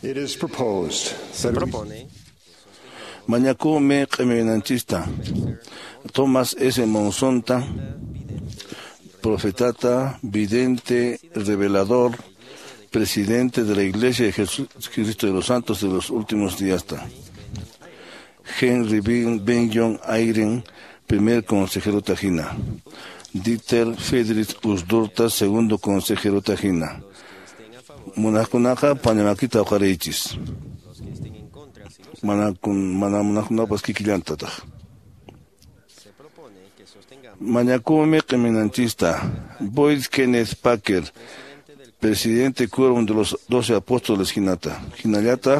It is proposed Se that we propone Mañacume Qeminanchista Tomás S. Monzonta, profetata, vidente, revelador, presidente de la Iglesia de Jesucristo de los Santos de los Últimos Días. Henry Ben-John Ayren, primer consejero Tajina. Dieter Friedrich Usdurta, segundo consejero Tajina. Munakunaja, Panamakita Ojarechis. Manamunakunapas Kikillantataj. Mañacume Qeminanchista, Boyd Kenneth Packer, presidente quórum de los 12 apóstoles Hinata. Hinayataj,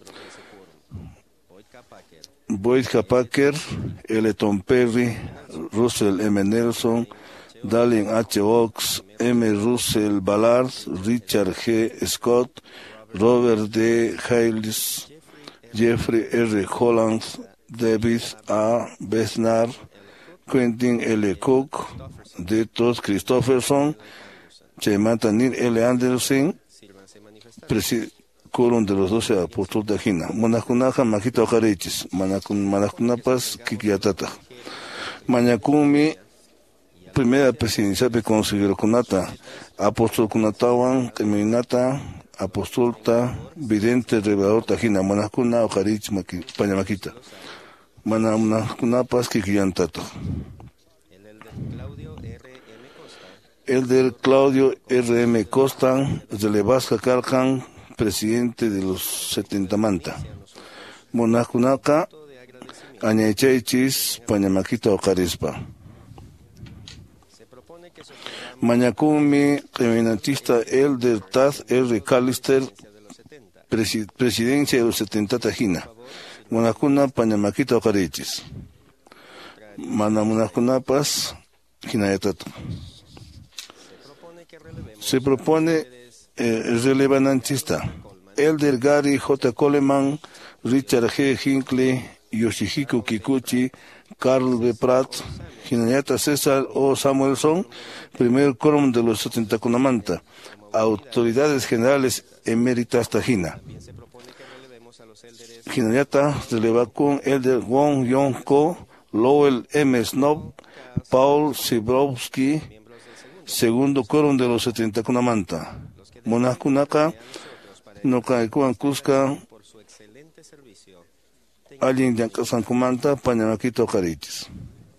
Boyd K. Packer, Eleton Perry, Russell M. Nelson, Dallin H. Oaks, M. Russell Ballard, Richard G. Scott, Robert D. Hales, Jeffrey R. Holland, David A. Besnar, Quentin L. Cook, Detos Christopherson, Chemantanil L. Anderson, quórum de los 12 apóstoles de Jina. Monacunaja, Majita Ojarechis, Manacunapas, Kikiyatata. Mañacumi, primera presidencial de consejero Kunata, apóstol Kunatawan, Terminata, apostolta, vidente, revelador Tajina, Manacuna, Ojarich, Pañamaquita. Manacunapas, Kikiyantato. Elder Claudio R.M. Costa, Relevasca Calcan, presidente de los 70 Manta. Monacunaka, Añechaichis, Pañamaquita Ocarespa. Mañacumi, Qeminantista Elder Taz R. Callister, presidencia de los 70 Tajina. Monacuna, Pañamaquita Ocarechis. Manamunacunapas, Jinayatato. Se propone relevanantista Elder Gary J. Coleman, Richard G. Hinckley, Yoshihiko Kikuchi, Carl B. Pratt, Hinayata César O. Samuelson, primer quórum de los 70 Kunamanta, autoridades generales eméritas Tajina. Hinayata releva con Elder Wong Yong Ko, Lowell M. Snob, Paul Sibrowski, segundo quórum de los 70 Kunamanta. Monakunaka, Nokaikuan Cusca, Alin Yankasan Kumanta, Pañamaquito Carichis.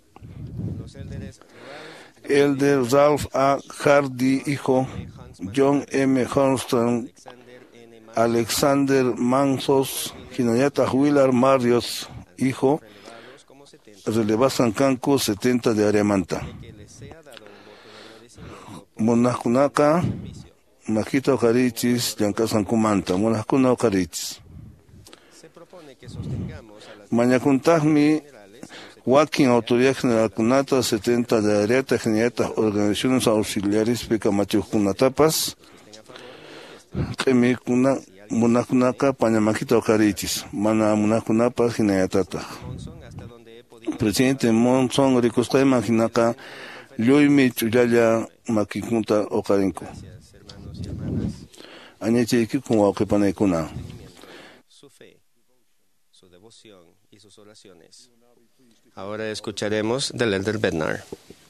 Elder Ralph A. Hardy, hijo, John M. Hornstrand, Alexander Mansos, Hinayata Willard Marios, hijo, Relevasan Canco, 70 de Ariamanta. Monakunaka, Majita Ocarichis, Yankasan Kumanta, Monacuna Ocarichis. Mañacuntagmi, Joaquín, Autoridad General Kunata, 70 de Ariata, Generata, Organizaciones Auxiliares, Pecamachucunatapas, Kemikuna, Monacunaka, Pañamaquita Ocarichis, Mana Monacunapas, Ginayatata. Presidente Monson, Ricosta Maginaka, Luimi Chuyaya, Makikunta Ocarenco. Añecheiki con Okepanekuna. Su fe, su devoción y sus oraciones. Ahora escucharemos del Elder Bednar.